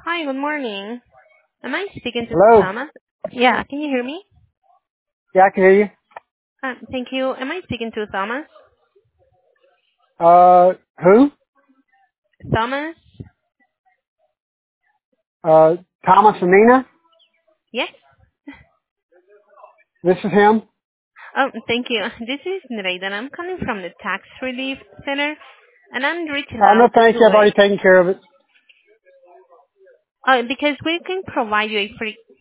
Hi, good morning. Am I speaking to Hello? Thomas? Yeah, can you hear me? Yeah, I can hear you. Thank you. Am I speaking to Thomas? Who? Thomas? Thomas and Nina? Yes. This is him? Thank you. This is Nereida, and I'm calling from the Tax Relief Center, and I'm reaching No out thank you, to I've already taken care of it. because we can provide you a free